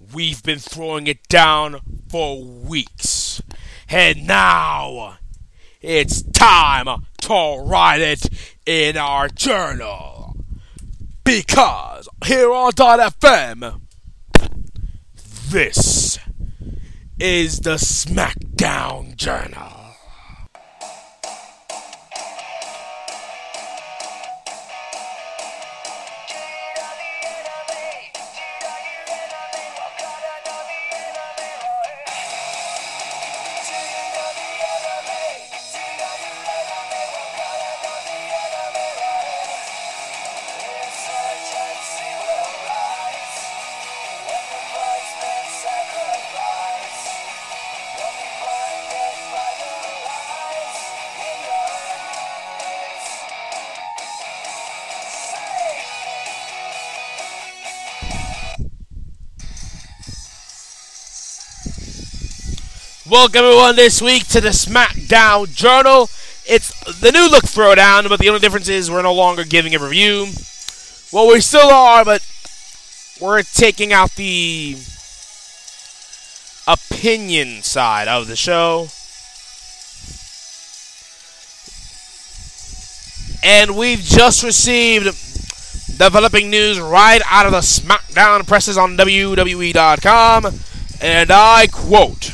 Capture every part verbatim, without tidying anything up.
We've been throwing it down for weeks. And now, it's time to write it in our journal. Because here on .F M, this is the SmackDown Journal. Welcome everyone this week to the SmackDown Journal. It's the new look throwdown, but the only difference is we're no longer giving a review. Well, we still are, but we're taking out the opinion side of the show. And we've just received developing news right out of the SmackDown presses on W W E dot com, and I quote: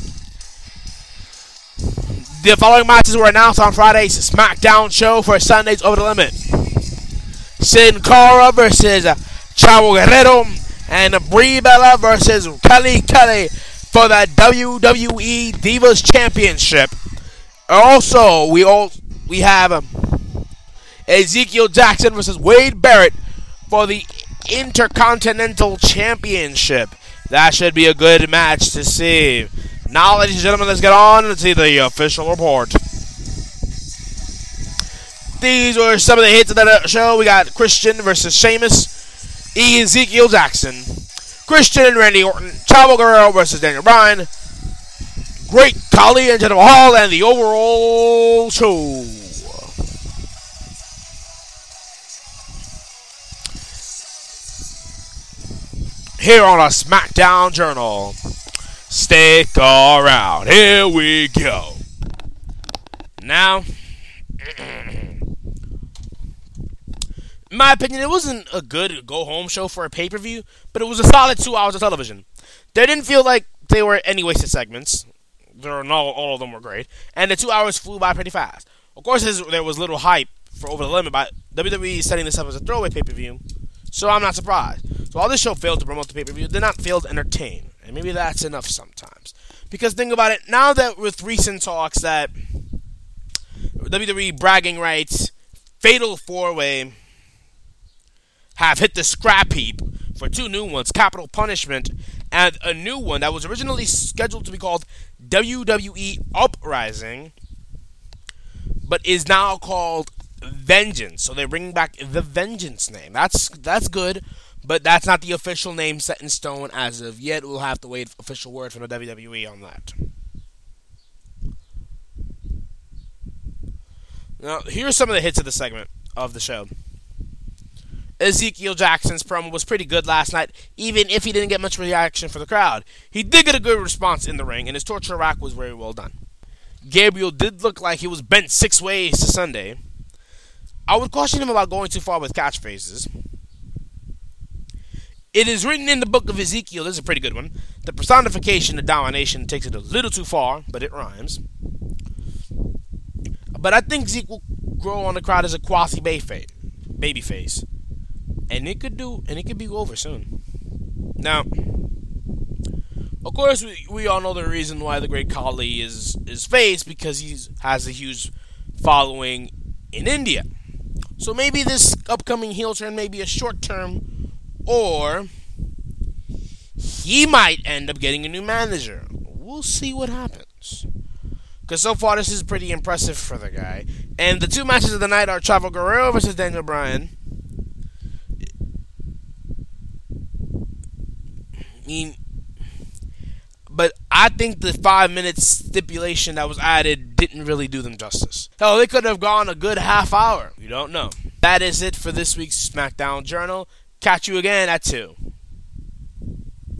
"The following matches were announced on Friday's SmackDown show for Sunday's Over the Limit. Sin Cara versus Chavo Guerrero and Brie Bella versus Kelly Kelly for the W W E Divas Championship. Also, we all we have um, Ezekiel Jackson versus Wade Barrett for the Intercontinental Championship. That should be a good match to see. Now, ladies and gentlemen, let's get on and see the official report. These were some of the hits of the show. We got Christian versus Sheamus, Ezekiel Jackson, Christian and Randy Orton, Chavo Guerrero versus Daniel Bryan, Great Khali and Jinder Mahal, and the overall show. Here on a SmackDown Journal. Stick around. Here we go. Now, in my opinion, it wasn't a good go-home show for a pay-per-view, but it was a solid two hours of television. They didn't feel like they were any wasted segments. There were no, all of them were great, and the two hours flew by pretty fast. Of course, there was little hype for Over the Limit, but W W E is setting this up as a throwaway pay-per-view, so I'm not surprised. So while this show failed to promote the pay-per-view, it did not fail to entertain. And maybe that's enough sometimes. Because think about it, now that with recent talks that W W E bragging rights, Fatal four-Way have hit the scrap heap for two new ones, Capital Punishment, and a new one that was originally scheduled to be called W W E Uprising, but is now called Vengeance. So they're bringing back the Vengeance name. That's that's good. But that's not the official name set in stone as of yet. We'll have to wait for official word from the W W E on that. Now, here's some of the hits of the segment of the show. Ezekiel Jackson's promo was pretty good last night, even if he didn't get much reaction from the crowd. He did get a good response in the ring, and his torture rack was very well done. Gabriel did look like he was bent six ways to Sunday. I would caution him about going too far with catchphrases. It is written in the book of Ezekiel, this is a pretty good one, the personification of domination takes it a little too far, but it rhymes. But I think Zeke will grow on the crowd as a quasi baby face. And it could do, and it could be over soon. Now, of course, we, we all know the reason why the Great Khali is, is face, because he has a huge following in India. So maybe this upcoming heel turn may be a short term, or he might end up getting a new manager. We'll see what happens. Because so far, this is pretty impressive for the guy. And the two matches of the night are Chavo Guerrero versus Daniel Bryan. I mean, but I think the five-minute stipulation that was added didn't really do them justice. Hell, they could have gone a good half hour. You don't know. That is it for this week's SmackDown Journal. Catch you again at two.